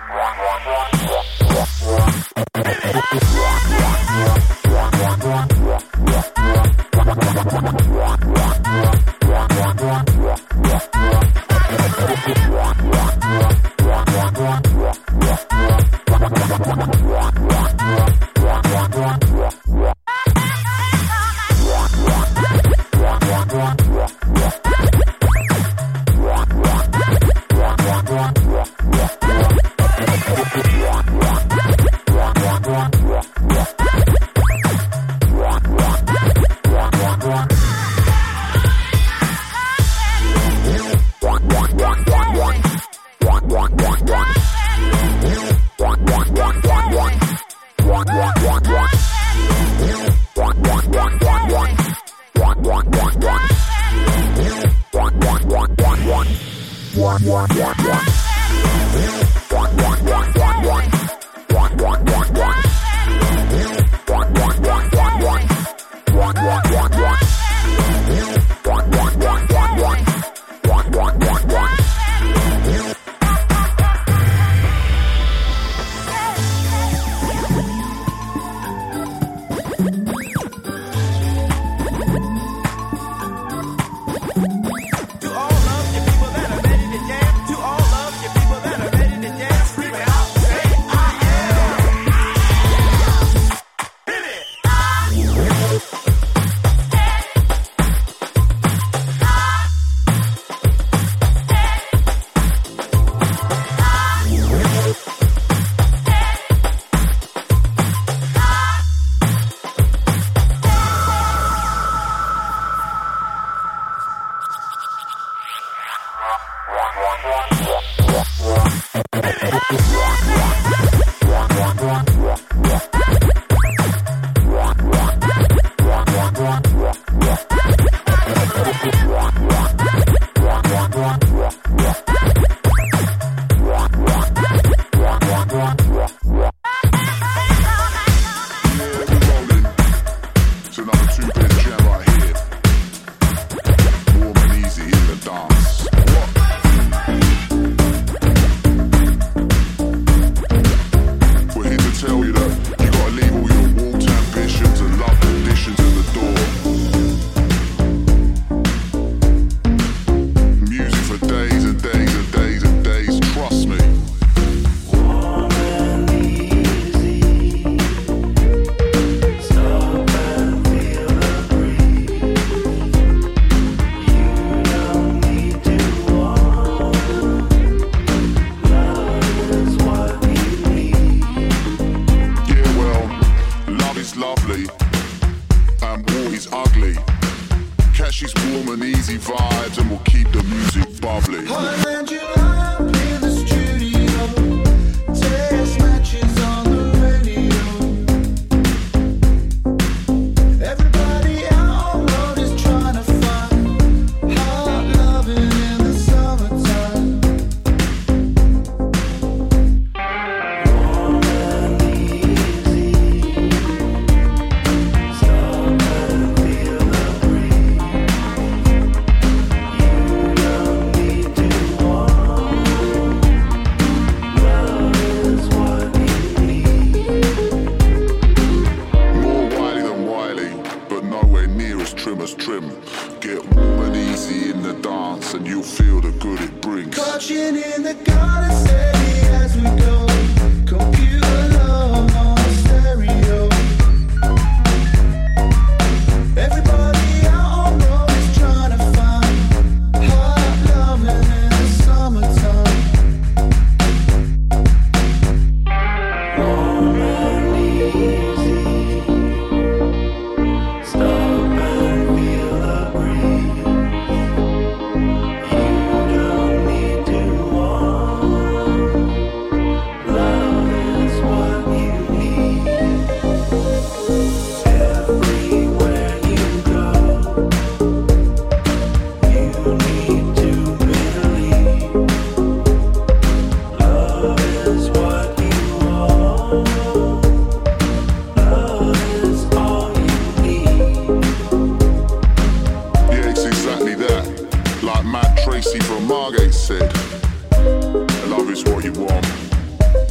Tracy from Margate said, love is what you want,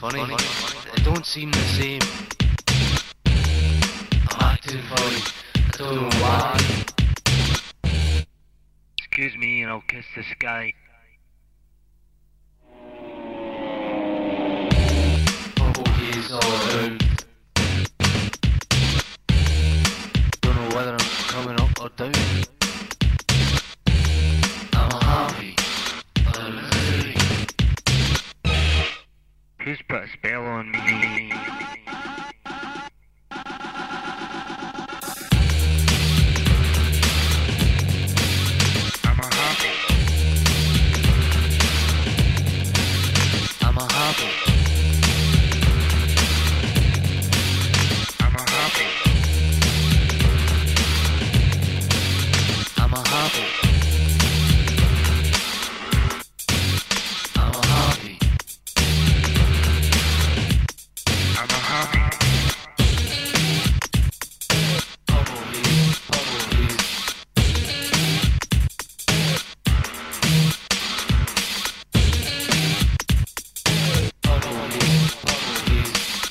funny. It don't seem the same. I'm acting funny. I don't know why. Excuse me and I'll kiss the sky. Bubble haze all around. Don't know whether I'm coming up or down. I'm happy. I'm free. Who's put a spell on me? I'm a happy. I'm a happy. I'm a happy. I'm a happy. I'm a happy. I'm a happy. Bubble haze, bubble haze. Bubble haze, bubble haze.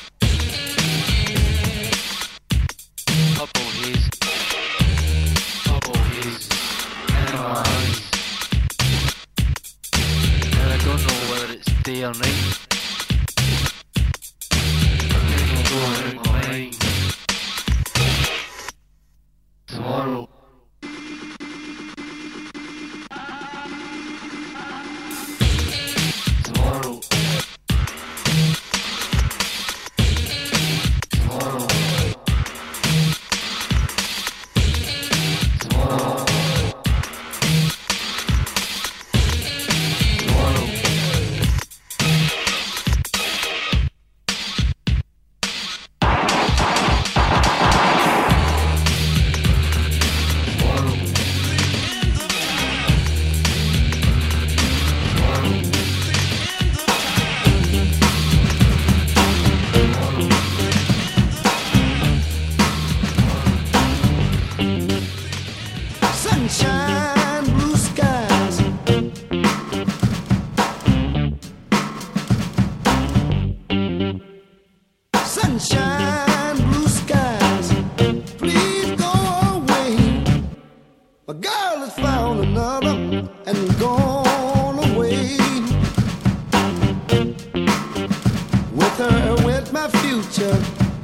Bubble haze. Bubble haze. In my eyes. And I don't know whether it's day or night. Going out my mind. Tomorrow. Tomorrow. Tomorrow. Tomorrow. Tomorrow. Sunshine, blue skies. Sunshine, blue skies. Please go away. My girl has found another and gone away. With her went my future.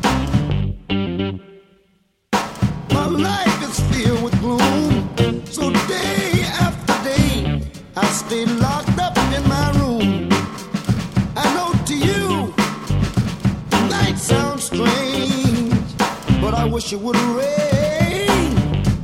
My life is filled with gloom. So day after day, I stay locked up in my room. I know to you, night sounds strange, but I wish it would rain.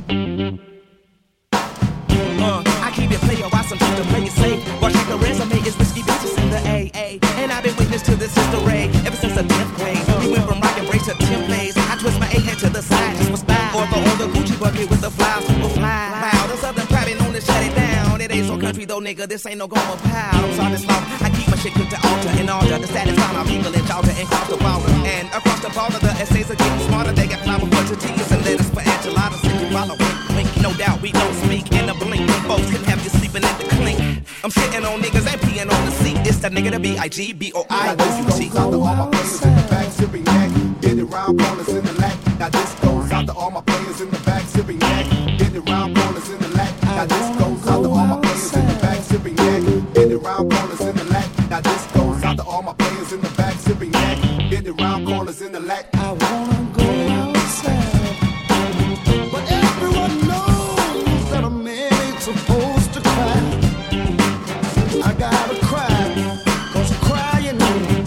I keep it player while some people play it safe. Watch like a resume is risky business in the AA. And I've been witness to this history ever since the 10th grade. We went from rock and brace to 10 plays. I twist my A head to the side just for style. Or the Gucci bucket with the flies, people fly. Wow, the Southern private known to shut it down. It ain't so country though, nigga. This ain't no Goma Pow. So I just love, I keep my shit cooked to altar in order to satisfy my people in Georgia and cross the border. And across the border, the essays are getting smarter. They got flower for tortillas and lettuce for enchiladas. If you follow wink, no doubt we don't speak in a blink. Folks can have you sleeping in the clink. I'm sitting on niggas and peeing on the seat. It's the nigga, the B-I-G-B-O-I-O-U-T. Now this goes out to all my players in the back sipping yak. Get it round corners in the lap. Now this goes out to all my players in the back sipping yak. Get it round corners in the lap. Now this goes out to all my players in the back sipping yak. Get it round corners in the lap. Now this goes out to all my players in the back sipping yak. Get it round corners in the lap. I wanna go outside, but everyone knows that a man ain't supposed to cry. I gotta cry, 'cause crying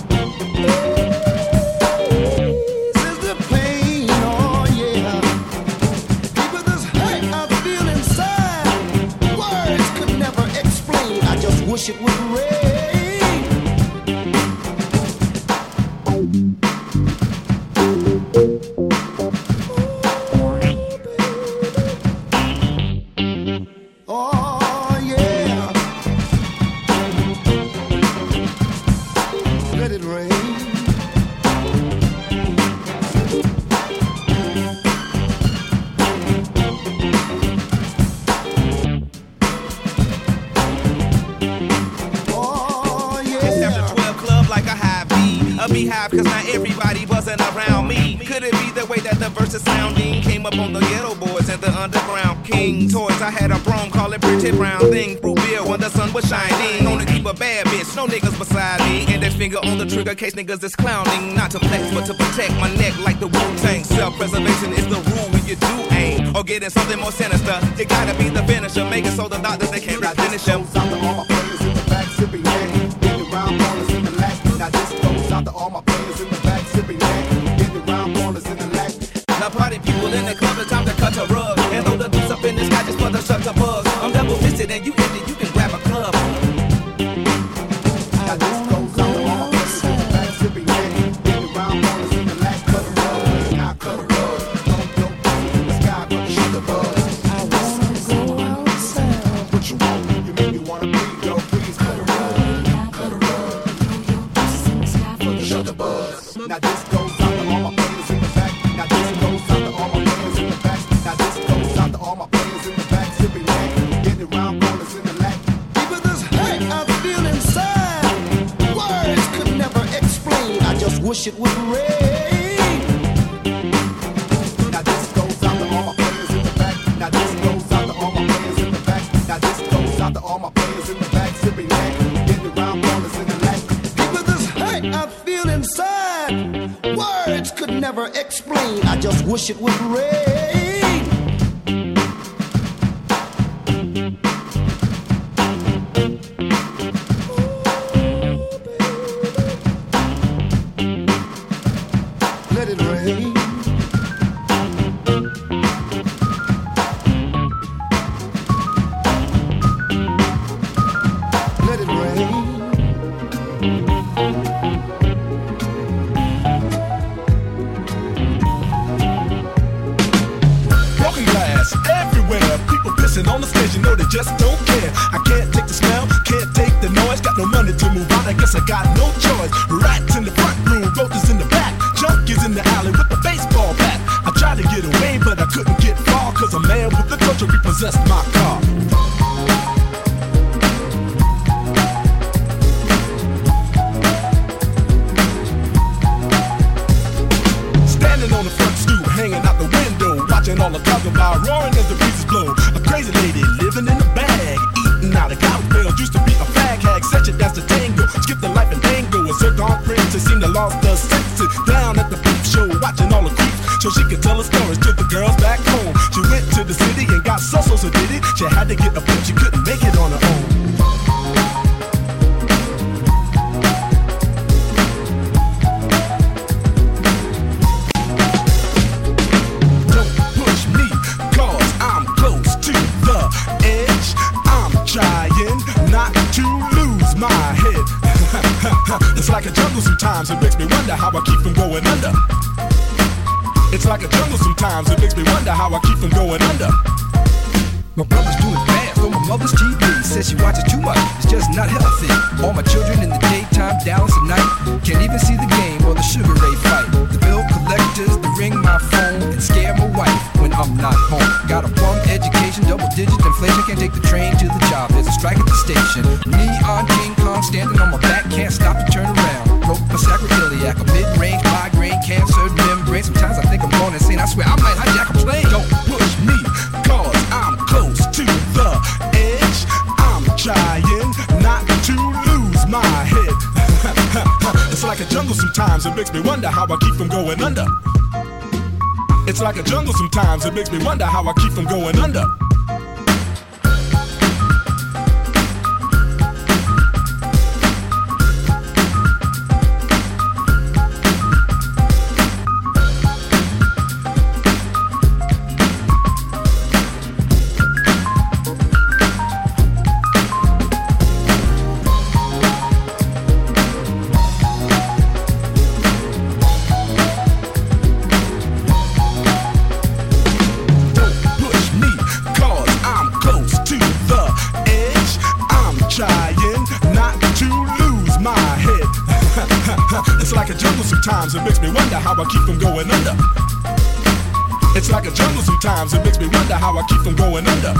eases the pain, oh yeah. People, this hurt I feel inside, words could never explain. I just wish it would rain. Oh yeah, let it rain. Oh beehive, cause not everybody wasn't around me. Could it be the way that the verse is sounding? Came up on the ghetto boys and the underground king toys. I had a brom, call it pretty brown thing. Through bill when the sun was shining. On to keep a bad bitch, no niggas beside me. And that finger on the trigger case niggas is clowning. Not to flex, but to protect my neck like the Wu-Tang. Self-preservation is the rule when you do aim. Or getting something more sinister. You gotta be the finisher. Make it so the doctors, they can't finish him. Out to all my players in the back, sipping yak. Getting round corners in the lack. Now this goes out to all my players in the back, sipping yak. Getting round corners in the lack. Now party people in the club, it's time to cut a rug. And throw the deuce up in the sky just for the shutter buzz. I'm double fisted and you empty, you can grab a club. Now this goes out to all my players in the back, sipping yak. Getting round corners in the lack. Cut a rug, sky cut a rug. Don't in the sky, but shut the buzz. I wanna go outside. What you want? You make me wanna breathe, yo, please cut a rug. Cut a rug. Shut the buzz. Now this goes out to all my players in the back. Now this goes out to all my players in the back. Now this goes out to all my players in the back, sipping yak. Getting round corners in the lack. Even this hurt I feel inside, words could never explain. I just wish it would rain. Now this goes out to all my players in the back. Now this goes out to all my players in the back. Now this goes out to all my players in the back, sipping yak. Getting round corners in the lack. Even this hurt I feel inside, words could never explain. I just wish it would rain. Let it rain. Let it rain. Broken glass everywhere. People pissing on the stage, you know they just don't care. I can't take the smell, can't take the noise. Got no money to move out, I guess I got no choice. Rats in the front room, roaches in the back. Junkies in the alley with the baseball bat. I tried to get away, but I couldn't get far. Cause a man with the culture repossessed my car. Standing on the front stoop, hanging out the window, watching all the cars go by, roaring as the breezes blow. A crazy lady living in a bag, eating out of couch bills. Used to be a fag hag, such a dance to tango. Skip the life and tango, a zircon princess seemed to lost her senses. Down at the peep show, watching all the creeps, so she could tell her stories to the girls back home. She went to the city and got so did it. She had to get a flip, she couldn't make it on her own. It's like a jungle sometimes, it makes me wonder how I keep from going under. It's like a jungle sometimes, it makes me wonder how I keep from going under. My brother's doing fast on my mother's TV. Says she watches too much, it's just not healthy. All my children in the daytime, Dallas at night. Can't even see the game or the Sugar Ray fight. The bill collectors, they ring my phone and scare my wife when I'm not home. Got a bum education, double-digit inflation. Can't take the train to the job, there's a strike at the station. Neon King Kong standing on my back, can't stop to turn around. Broke my sacroiliac, a mid-range migraine, cancer membrane. Sometimes I think I'm going insane, I swear I might hijack a plane. Don't push me, cause I'm close to the edge. I'm trying not to lose my head. It's like a jungle sometimes, it makes me wonder how I keep from going under. It's like a jungle sometimes, it makes me wonder how I keep from going under. It's like a jungle sometimes, it makes me wonder how I keep from going under. It's like a jungle sometimes, it makes me wonder how I keep from going under.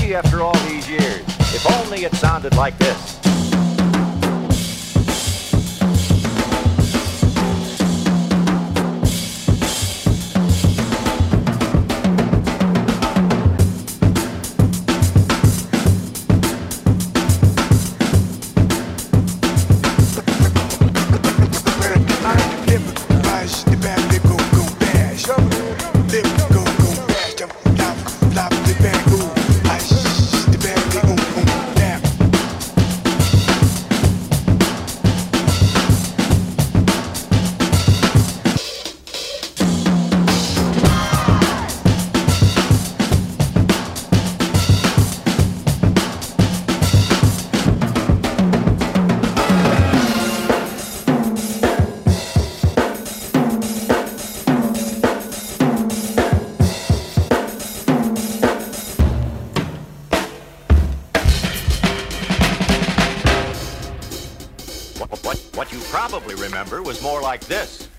see after all these years. If only it sounded like this. What you probably remember was more like this.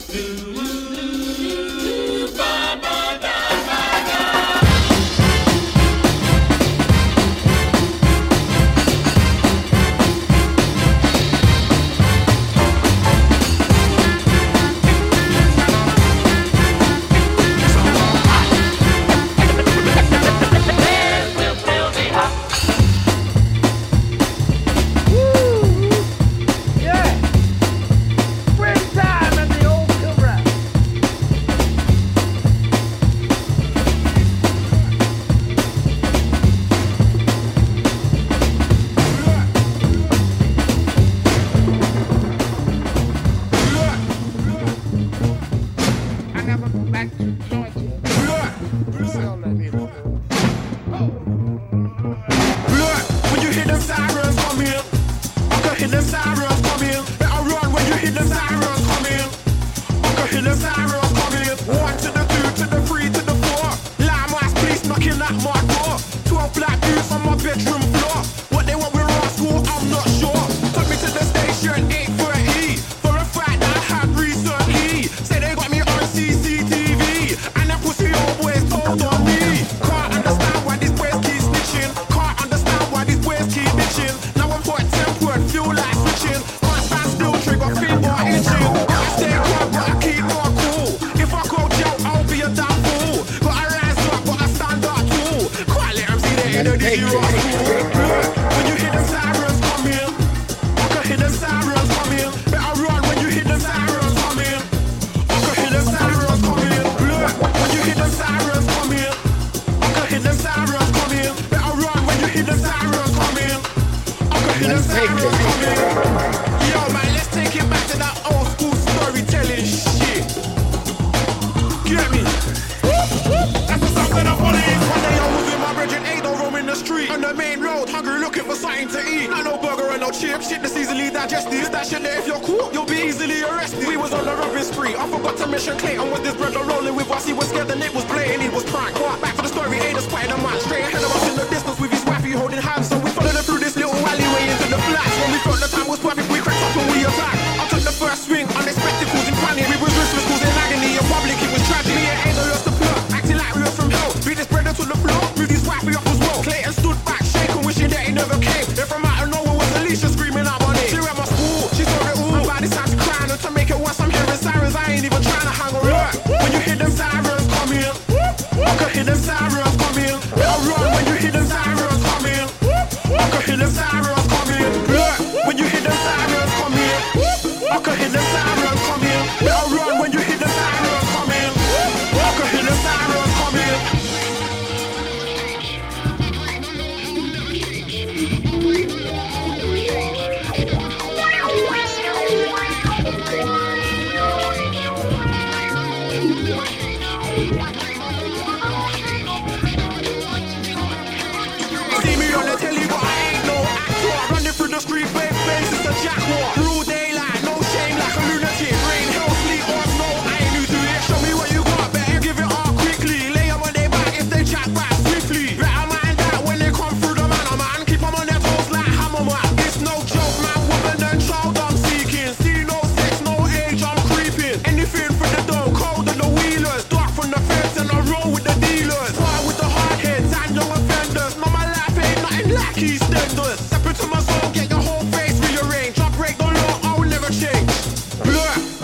Anything for the dough, cold on the wheelers, dark from the fence and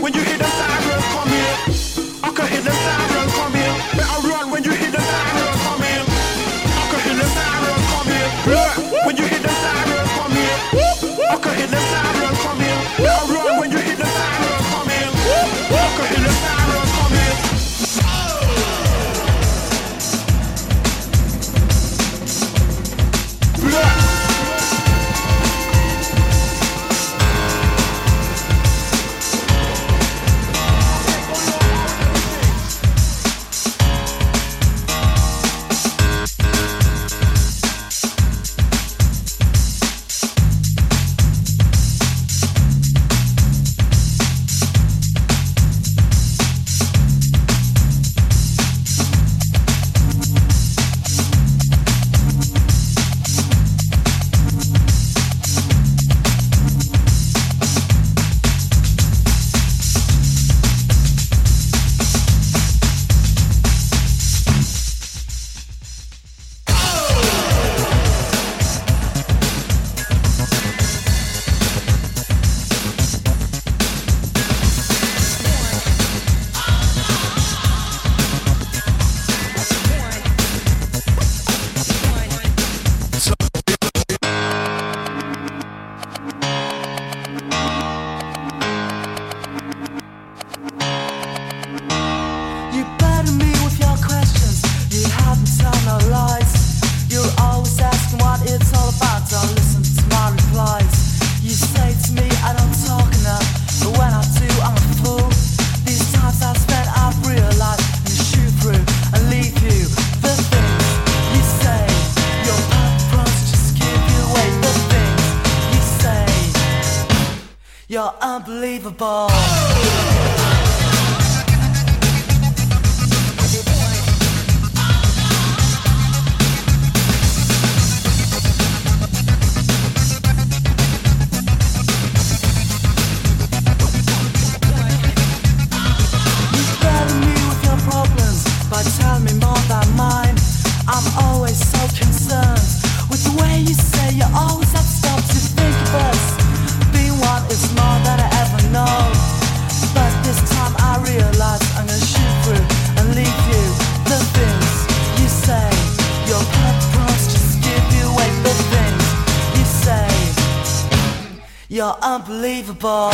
when you hear the sirens come in. I can hear the sirens come in. Better run when you hear the sirens come in. I can hear the sirens come in. When you hear the sirens come in. I can hear the sirens come in. Better run when you hear the sirens come in. I can hear the sirens come in. You're unbelievable. You're unbelievable.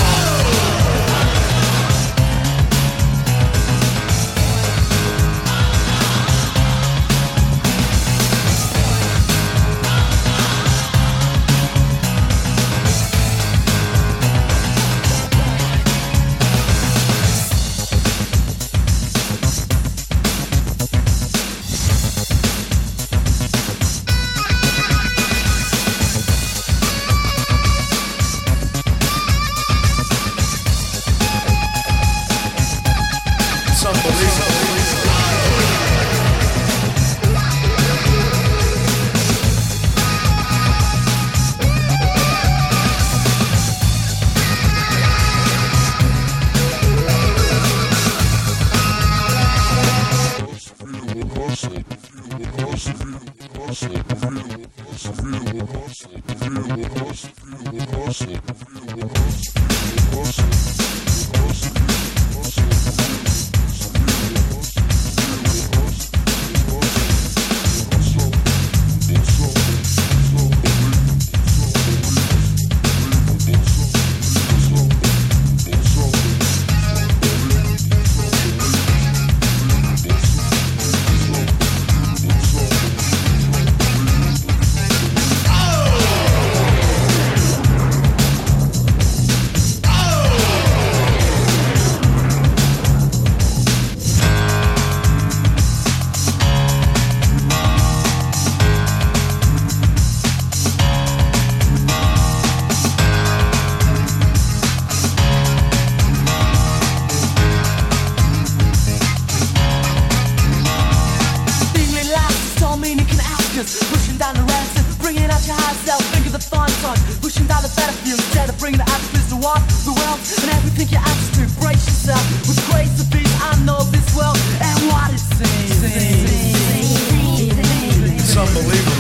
Pushing down the ransom, bringing out your high self. Think of the fun song, pushing down the battlefield instead of bringing the attitudes to walk the world and everything you ask to brace yourself with grace of peace. I know this world and what it seems. It's unbelievable.